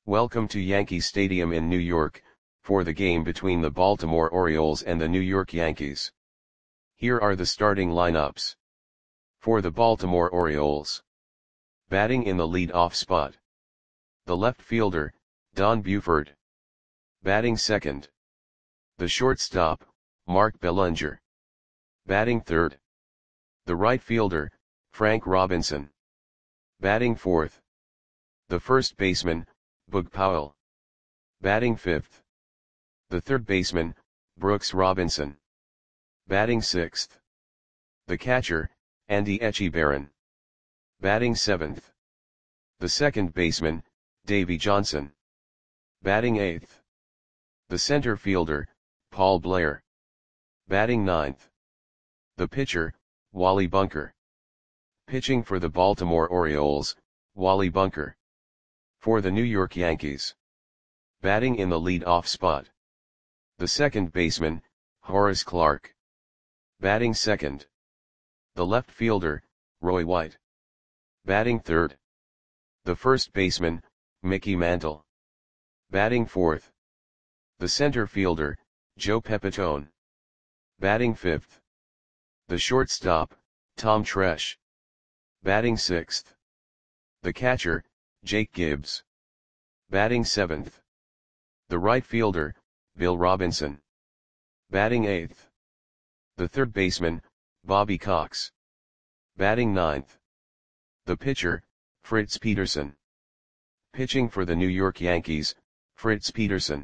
Welcome to Yankee Stadium in New York, for the game between the Baltimore Orioles and the New York Yankees. Here are the starting lineups. For the Baltimore Orioles. Batting in the lead-off spot. The left fielder, Don Buford. Batting second. The shortstop, Mark Belanger. Batting third. The right fielder, Frank Robinson. Batting fourth. The first baseman, Boog Powell. Batting fifth. The third baseman, Brooks Robinson. Batting sixth. The catcher, Andy Etchebarren. Batting seventh. The second baseman, Davey Johnson. Batting eighth. The center fielder, Paul Blair. Batting ninth. The pitcher, Wally Bunker. Pitching for the Baltimore Orioles, Wally Bunker. For the New York Yankees. Batting in the lead-off spot. The second baseman, Horace Clarke. Batting second. The left fielder, Roy White. Batting third. The first baseman, Mickey Mantle. Batting fourth. The center fielder, Joe Pepitone. Batting fifth. The shortstop, Tom Tresh. Batting sixth. The catcher, Jake Gibbs. Batting seventh. The right fielder, Bill Robinson. Batting eighth. The third baseman, Bobby Cox. Batting ninth. The pitcher, Fritz Peterson. Pitching for the New York Yankees, Fritz Peterson.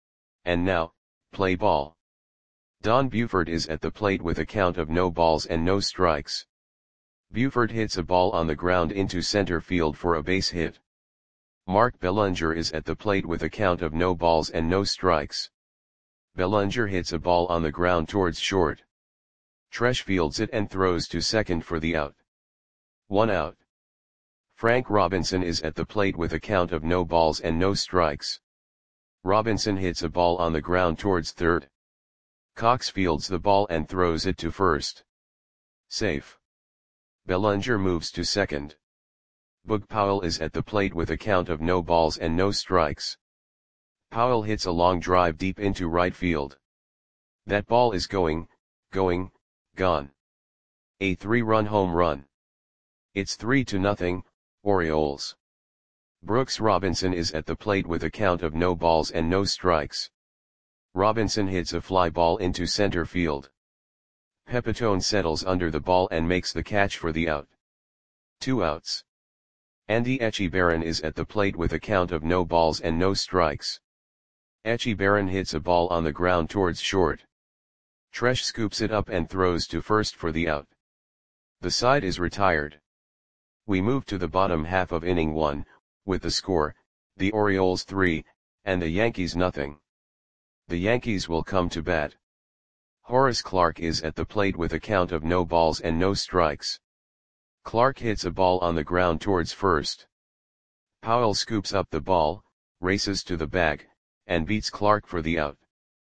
And now, play ball. Don Buford is at the plate with a count of no balls and no strikes. Buford hits a ball on the ground into center field for a base hit. Mark Belanger is at the plate with a count of no balls and no strikes. Belanger hits a ball on the ground towards short. Tresh fields it and throws to second for the out. 1 out. Frank Robinson is at the plate with a count of no balls and no strikes. Robinson hits a ball on the ground towards third. Cox fields the ball and throws it to first. Safe. Belanger moves to second. Boog Powell is at the plate with a count of no balls and no strikes. Powell hits a long drive deep into right field. That ball is gone. A 3-run home run. It's 3-0, Orioles. Brooks Robinson is at the plate with a count of no balls and no strikes. Robinson hits a fly ball into center field. Pepitone settles under the ball and makes the catch for the out. 2 outs. Andy Etchebarren is at the plate with a count of no balls and no strikes. Etchebarren hits a ball on the ground towards short. Tresh scoops it up and throws to first for the out. The side is retired. We move to the bottom half of inning 1, with the score, the Orioles 3, and the Yankees nothing. The Yankees will come to bat. Horace Clarke is at the plate with a count of no balls and no strikes. Clarke hits a ball on the ground towards first. Powell scoops up the ball, races to the bag, and beats Clarke for the out.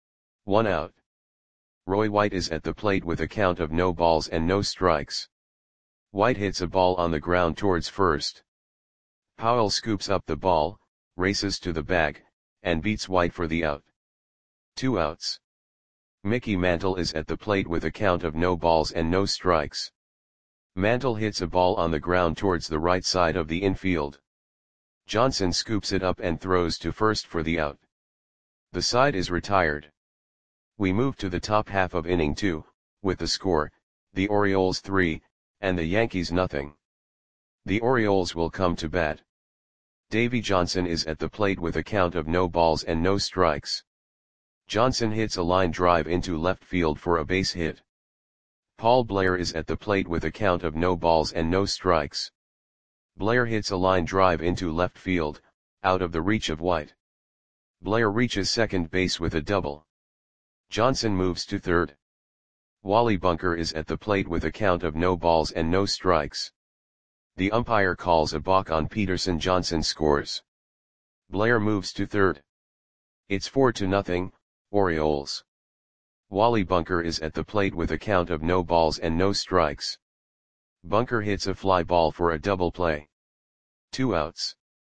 1 out. Roy White is at the plate with a count of no balls and no strikes. White hits a ball on the ground towards first. Powell scoops up the ball, races to the bag, and beats White for the out. 2 outs. Mickey Mantle is at the plate with a count of no balls and no strikes. Mantle hits a ball on the ground towards the right side of the infield. Johnson scoops it up and throws to first for the out. The side is retired. We move to the top half of inning 2, with the score, the Orioles 3, and the Yankees nothing. The Orioles will come to bat. Davey Johnson is at the plate with a count of no balls and no strikes. Johnson hits a line drive into left field for a base hit. Paul Blair is at the plate with a count of no balls and no strikes. Blair hits a line drive into left field, out of the reach of White. Blair reaches second base with a double. Johnson moves to third. Wally Bunker is at the plate with a count of no balls and no strikes. The umpire calls a balk on Peterson. Johnson scores. Blair moves to third. It's 4-0, Orioles. Wally Bunker is at the plate with a count of no balls and no strikes. Bunker hits a fly ball for a double play. 2 outs.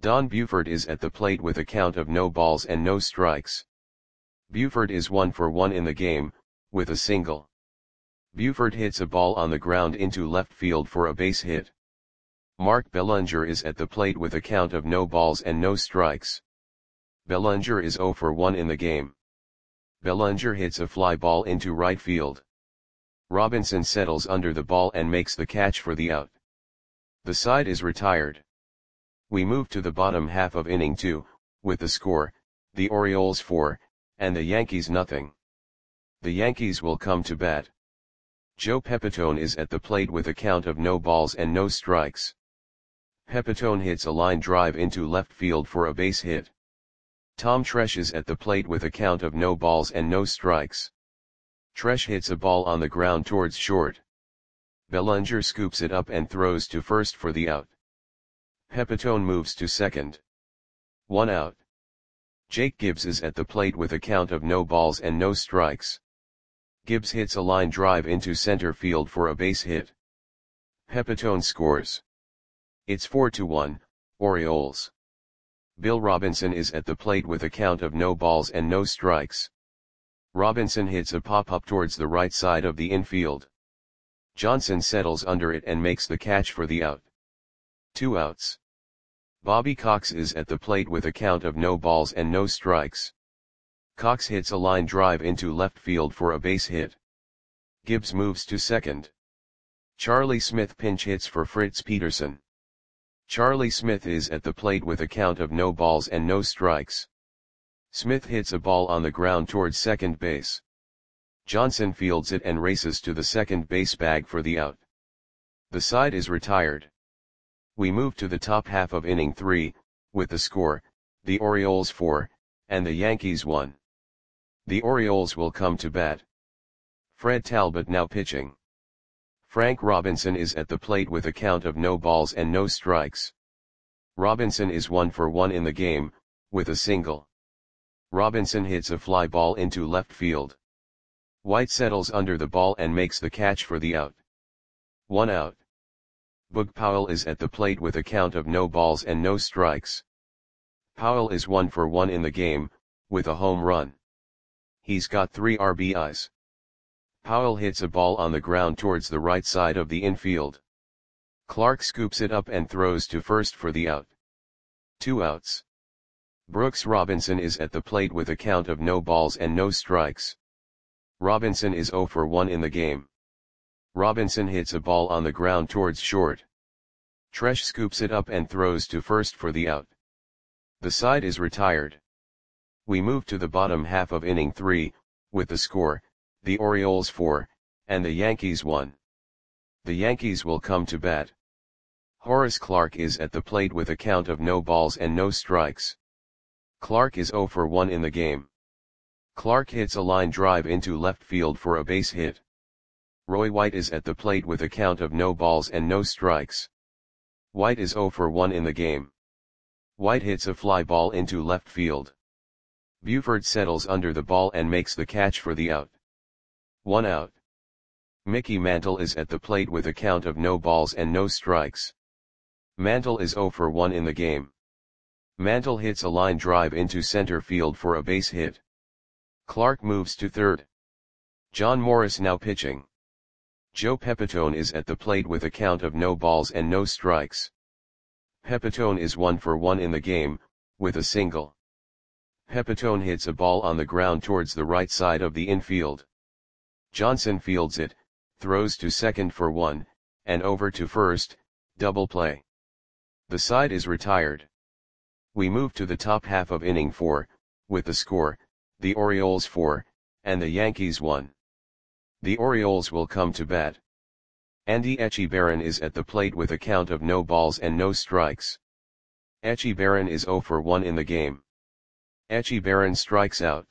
Don Buford is at the plate with a count of no balls and no strikes. Buford is 1 for 1 in the game, with a single. Buford hits a ball on the ground into left field for a base hit. Mark Bellinger is at the plate with a count of no balls and no strikes. Bellinger is 0 for 1 in the game. Bellinger hits a fly ball into right field. Robinson settles under the ball and makes the catch for the out. The side is retired. We move to the bottom half of inning 2, with the score, the Orioles 4, and the Yankees nothing. The Yankees will come to bat. Joe Pepitone is at the plate with a count of no balls and no strikes. Pepitone hits a line drive into left field for a base hit. Tom Tresh is at the plate with a count of no balls and no strikes. Tresh hits a ball on the ground towards short. Bellinger scoops it up and throws to first for the out. Pepitone moves to second. 1 out. Jake Gibbs is at the plate with a count of no balls and no strikes. Gibbs hits a line drive into center field for a base hit. Pepitone scores. It's 4-1, Orioles. Bill Robinson is at the plate with a count of no balls and no strikes. Robinson hits a pop-up towards the right side of the infield. Johnson settles under it and makes the catch for the out. 2 outs. Bobby Cox is at the plate with a count of no balls and no strikes. Cox hits a line drive into left field for a base hit. Gibbs moves to second. Charlie Smith pinch hits for Fritz Peterson. Charlie Smith is at the plate with a count of no balls and no strikes. Smith hits a ball on the ground towards second base. Johnson fields it and races to the second base bag for the out. The side is retired. We move to the top half of inning 3, with the score, the Orioles 4, and the Yankees 1. The Orioles will come to bat. Fred Talbot now pitching. Frank Robinson is at the plate with a count of no balls and no strikes. Robinson is 1 for 1 in the game, with a single. Robinson hits a fly ball into left field. White settles under the ball and makes the catch for the out. 1 out. Boog Powell is at the plate with a count of no balls and no strikes. Powell is 1 for 1 in the game, with a home run. He's got 3 RBIs. Powell hits a ball on the ground towards the right side of the infield. Clark scoops it up and throws to first for the out. 2 outs. Brooks Robinson is at the plate with a count of no balls and no strikes. Robinson is 0 for 1 in the game. Robinson hits a ball on the ground towards short. Tresh scoops it up and throws to first for the out. The side is retired. We move to the bottom half of inning 3, with the score, the Orioles 4, and the Yankees 1. The Yankees will come to bat. Horace Clarke is at the plate with a count of no balls and no strikes. Clarke is 0 for 1 in the game. Clarke hits a line drive into left field for a base hit. Roy White is at the plate with a count of no balls and no strikes. White is 0 for 1 in the game. White hits a fly ball into left field. Buford settles under the ball and makes the catch for the out. 1 out. Mickey Mantle is at the plate with a count of no balls and no strikes. Mantle is 0 for 1 in the game. Mantle hits a line drive into center field for a base hit. Clark moves to third. John Morris now pitching. Joe Pepitone is at the plate with a count of no balls and no strikes. Pepitone is 1 for 1 in the game, with a single. Pepitone hits a ball on the ground towards the right side of the infield. Johnson fields it, throws to second for 1, and over to first, double play. The side is retired. We move to the top half of inning 4, with the score, the Orioles 4, and the Yankees 1. The Orioles will come to bat. Andy Etchebarren is at the plate with a count of no balls and no strikes. Etchebarren is 0 for 1 in the game. Etchebarren strikes out.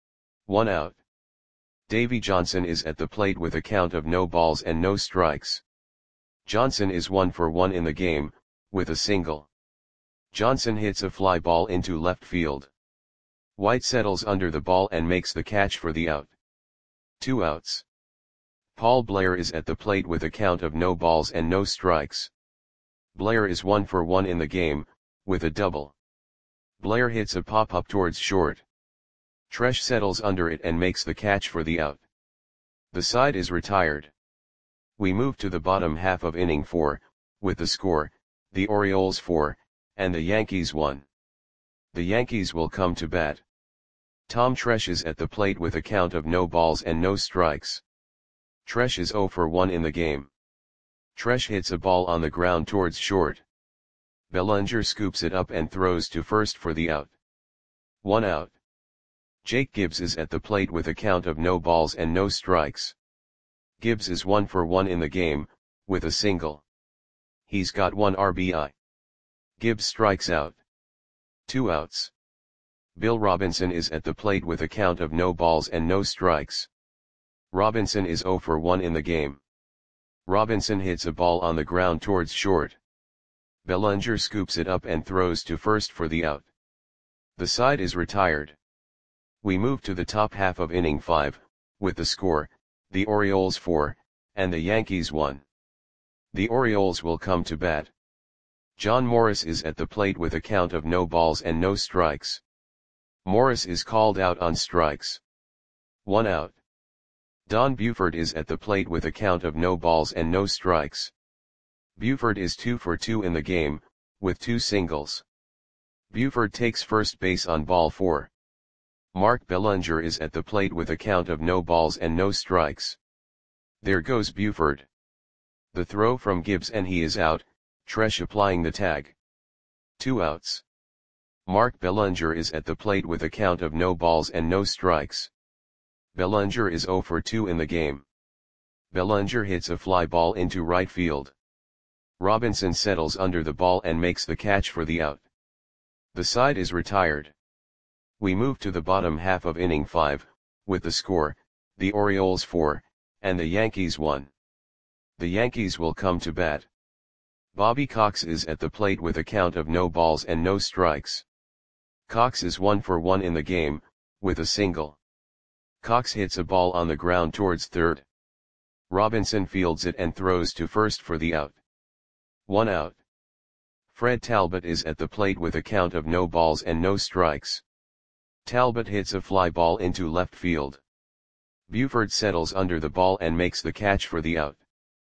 1 out. Davey Johnson is at the plate with a count of no balls and no strikes. Johnson is 1 for 1 in the game, with a single. Johnson hits a fly ball into left field. White settles under the ball and makes the catch for the out. 2 outs. Paul Blair is at the plate with a count of no balls and no strikes. Blair is 1 for 1 in the game, with a double. Blair hits a pop-up towards short. Tresh settles under it and makes the catch for the out. The side is retired. We move to the bottom half of inning 4, with the score, the Orioles 4, and the Yankees 1. The Yankees will come to bat. Tom Tresh is at the plate with a count of no balls and no strikes. Tresh is 0 for 1 in the game. Tresh hits a ball on the ground towards short. Bellinger scoops it up and throws to first for the out. 1 out. Jake Gibbs is at the plate with a count of no balls and no strikes. Gibbs is 1 for 1 in the game, with a single. He's got 1 RBI. Gibbs strikes out. 2 outs. Bill Robinson is at the plate with a count of no balls and no strikes. Robinson is 0 for 1 in the game. Robinson hits a ball on the ground towards short. Bellinger scoops it up and throws to first for the out. The side is retired. We move to the top half of inning 5, with the score, the Orioles 4, and the Yankees 1. The Orioles will come to bat. John Morris is at the plate with a count of no balls and no strikes. Morris is called out on strikes. 1 out. Don Buford is at the plate with a count of no balls and no strikes. Buford is 2 for 2 in the game, with 2 singles. Buford takes first base on ball 4. Mark Bellinger is at the plate with a count of no balls and no strikes. There goes Buford. The throw from Gibbs and he is out, Tresh applying the tag. 2 outs. Mark Bellinger is at the plate with a count of no balls and no strikes. Bellinger is 0 for 2 in the game. Bellinger hits a fly ball into right field. Robinson settles under the ball and makes the catch for the out. The side is retired. We move to the bottom half of inning 5, with the score, the Orioles 4, and the Yankees 1. The Yankees will come to bat. Bobby Cox is at the plate with a count of no balls and no strikes. Cox is 1 for 1 in the game, with a single. Cox hits a ball on the ground towards third. Robinson fields it and throws to first for the out. 1 out. Fred Talbot is at the plate with a count of no balls and no strikes. Talbot hits a fly ball into left field. Buford settles under the ball and makes the catch for the out.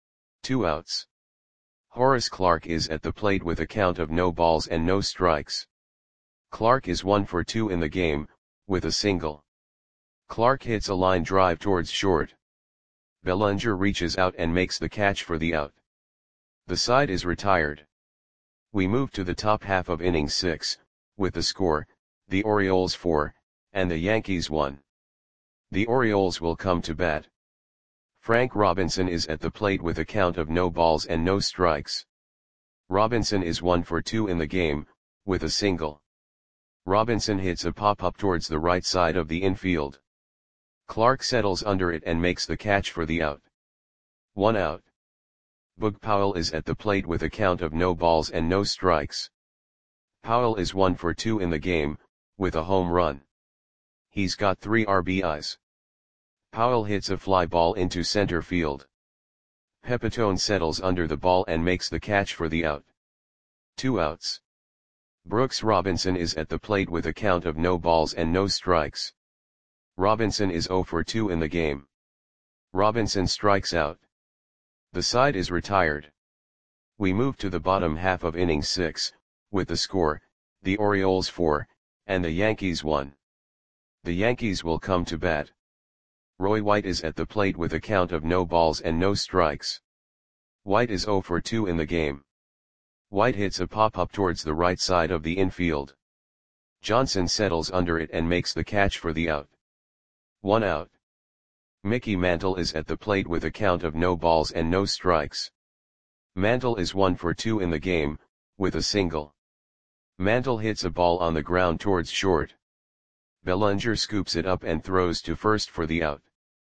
2 outs. Horace Clarke is at the plate with a count of no balls and no strikes. Clarke is 1 for 2 in the game, with a single. Clarke hits a line drive towards short. Bellinger reaches out and makes the catch for the out. The side is retired. We move to the top half of inning 6, with the score, the Orioles 4, and the Yankees 1. The Orioles will come to bat. Frank Robinson is at the plate with a count of no balls and no strikes. Robinson is 1 for 2 in the game, with a single. Robinson hits a pop-up towards the right side of the infield. Clarke settles under it and makes the catch for the out. 1 out. Boog Powell is at the plate with a count of no balls and no strikes. Powell is 1 for 2 in the game, with a home run. He's got 3 RBIs. Powell hits a fly ball into center field. Pepitone settles under the ball and makes the catch for the out. 2 outs. Brooks Robinson is at the plate with a count of no balls and no strikes. Robinson is 0 for 2 in the game. Robinson strikes out. The side is retired. We move to the bottom half of inning 6, with the score, the Orioles 4, and the Yankees 1. The Yankees will come to bat. Roy White is at the plate with a count of no balls and no strikes. White is 0 for 2 in the game. White hits a pop-up towards the right side of the infield. Johnson settles under it and makes the catch for the out. 1 out. Mickey Mantle is at the plate with a count of no balls and no strikes. Mantle is 1 for 2 in the game, with a single. Mantle hits a ball on the ground towards short. Bellinger scoops it up and throws to first for the out.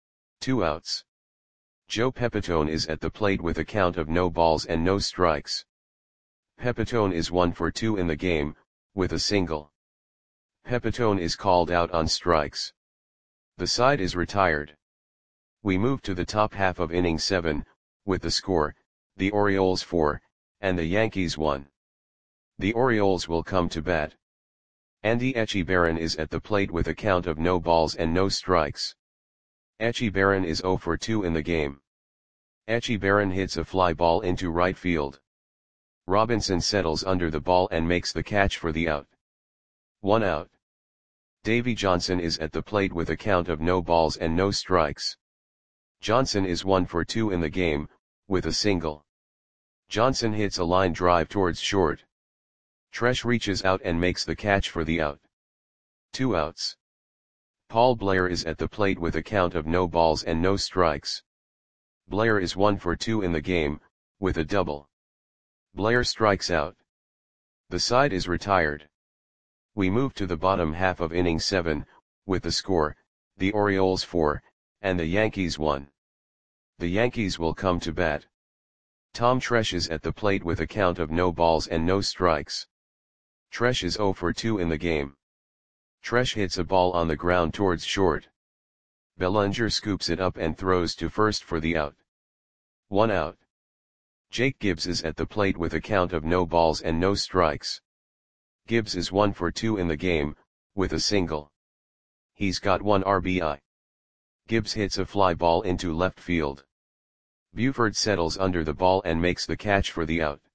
2 outs. Joe Pepitone is at the plate with a count of no balls and no strikes. Pepitone is 1 for 2 in the game, with a single. Pepitone is called out on strikes. The side is retired. We move to the top half of inning 7, with the score, the Orioles 4, and the Yankees 1. The Orioles will come to bat. Andy Etchebarren is at the plate with a count of no balls and no strikes. Etchebarren is 0 for 2 in the game. Etchebarren hits a fly ball into right field. Robinson settles under the ball and makes the catch for the out. 1 out. Davey Johnson is at the plate with a count of no balls and no strikes. Johnson is 1 for 2 in the game, with a single. Johnson hits a line drive towards short. Tresh reaches out and makes the catch for the out. 2 outs. Paul Blair is at the plate with a count of no balls and no strikes. Blair is 1 for 2 in the game, with a double. Blair strikes out. The side is retired. We move to the bottom half of inning 7, with the score, the Orioles 4, and the Yankees 1. The Yankees will come to bat. Tom Tresh is at the plate with a count of no balls and no strikes. Tresh is 0 for 2 in the game. Tresh hits a ball on the ground towards short. Bellinger scoops it up and throws to first for the out. 1 out. Jake Gibbs is at the plate with a count of no balls and no strikes. Gibbs is 1 for 2 in the game, with a single. He's got 1 RBI. Gibbs hits a fly ball into left field. Buford settles under the ball and makes the catch for the out.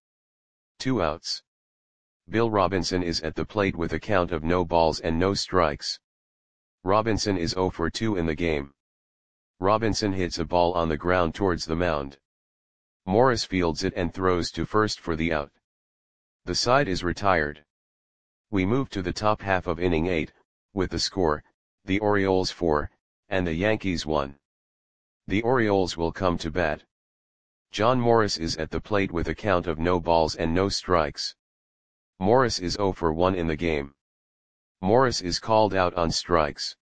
2 outs. Bill Robinson is at the plate with a count of no balls and no strikes. Robinson is 0 for 2 in the game. Robinson hits a ball on the ground towards the mound. Morris fields it and throws to first for the out. The side is retired. We move to the top half of inning 8, with the score, the Orioles 4, and the Yankees 1. The Orioles will come to bat. John Morris is at the plate with a count of no balls and no strikes. Morris is 0 for 1 in the game. Morris is called out on strikes.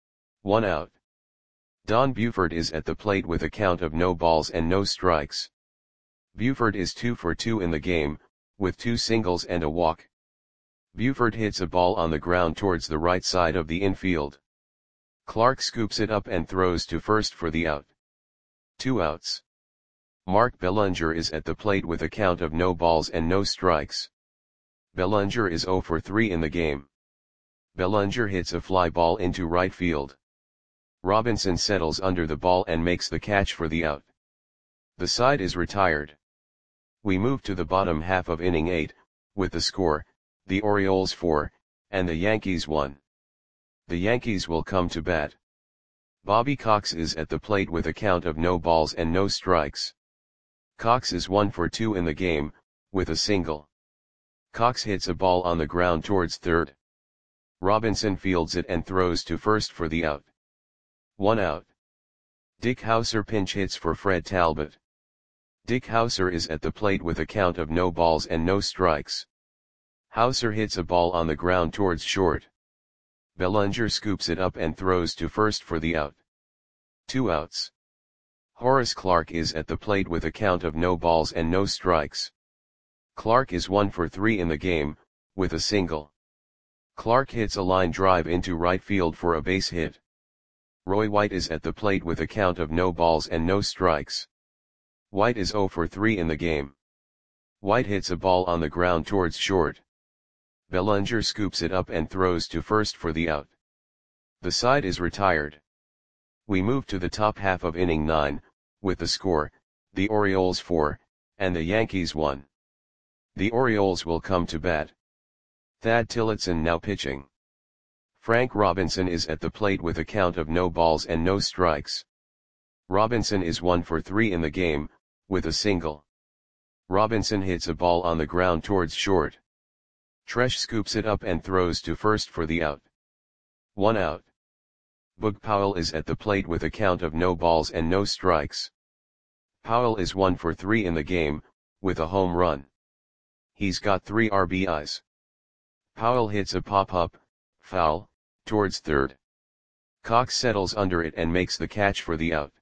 1 out. Don Buford is at the plate with a count of no balls and no strikes. Buford is 2 for 2 in the game, with 2 singles and a walk. Buford hits a ball on the ground towards the right side of the infield. Clark scoops it up and throws to first for the out. 2 outs. Mark Bellinger is at the plate with a count of no balls and no strikes. Bellinger is 0 for 3 in the game. Bellinger hits a fly ball into right field. Robinson settles under the ball and makes the catch for the out. The side is retired. We move to the bottom half of inning 8, with the score, the Orioles 4, and the Yankees 1. The Yankees will come to bat. Bobby Cox is at the plate with a count of no balls and no strikes. Cox is 1 for 2 in the game, with a single. Cox hits a ball on the ground towards third. Robinson fields it and throws to first for the out. 1 out. Dick Hauser pinch hits for Fred Talbot. Dick Hauser is at the plate with a count of no balls and no strikes. Hauser hits a ball on the ground towards short. Bellinger scoops it up and throws to first for the out. 2 outs. Horace Clarke is at the plate with a count of no balls and no strikes. Clarke is 1 for 3 in the game, with a single. Clarke hits a line drive into right field for a base hit. Roy White is at the plate with a count of no balls and no strikes. White is 0 for 3 in the game. White hits a ball on the ground towards short. Bellinger scoops it up and throws to first for the out. The side is retired. We move to the top half of inning 9, with the score, the Orioles 4, and the Yankees 1. The Orioles will come to bat. Thad Tillotson now pitching. Frank Robinson is at the plate with a count of no balls and no strikes. Robinson is 1 for 3 in the game, with a single. Robinson hits a ball on the ground towards short. Tresh scoops it up and throws to first for the out. 1 out. Boog Powell is at the plate with a count of no balls and no strikes. Powell is 1 for 3 in the game, with a home run. He's got 3 RBIs. Powell hits a pop-up, foul, towards third. Cox settles under it and makes the catch for the out.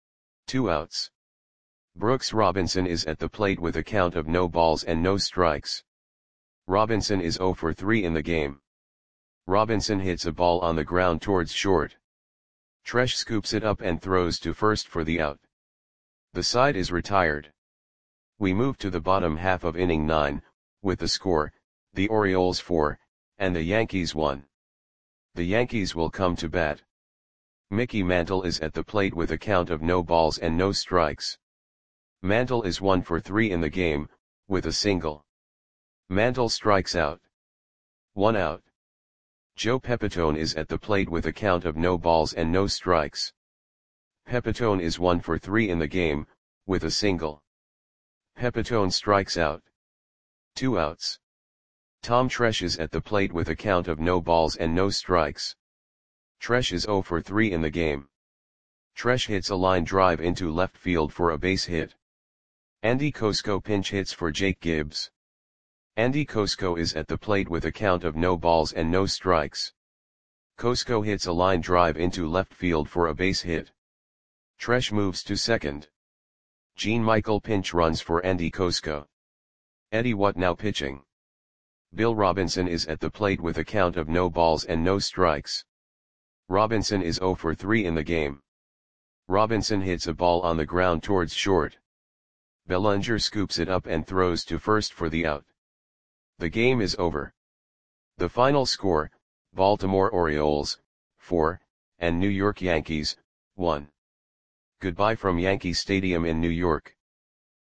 2 outs. Brooks Robinson is at the plate with a count of no balls and no strikes. Robinson is 0 for 3 in the game. Robinson hits a ball on the ground towards short. Tresh scoops it up and throws to first for the out. The side is retired. We move to the bottom half of inning 9, with the score, the Orioles 4, and the Yankees 1. The Yankees will come to bat. Mickey Mantle is at the plate with a count of no balls and no strikes. Mantle is 1 for 3 in the game, with a single. Mantle strikes out. 1 out. Joe Pepitone is at the plate with a count of no balls and no strikes. Pepitone is 1 for 3 in the game, with a single. Pepitone strikes out. 2 outs. Tom Tresh is at the plate with a count of no balls and no strikes. Tresh is 0 for 3 in the game. Tresh hits a line drive into left field for a base hit. Andy Kosko pinch hits for Jake Gibbs. Andy Kosko is at the plate with a count of no balls and no strikes. Kosko hits a line drive into left field for a base hit. Tresh moves to second. Gene Michael pinch runs for Andy Kosko. Eddie What Now pitching. Bill Robinson is at the plate with a count of no balls and no strikes. Robinson is 0 for 3 in the game. Robinson hits a ball on the ground towards short. Bellinger scoops it up and throws to first for the out. The game is over. The final score, Baltimore Orioles, 4, and New York Yankees, 1. Goodbye from Yankee Stadium in New York.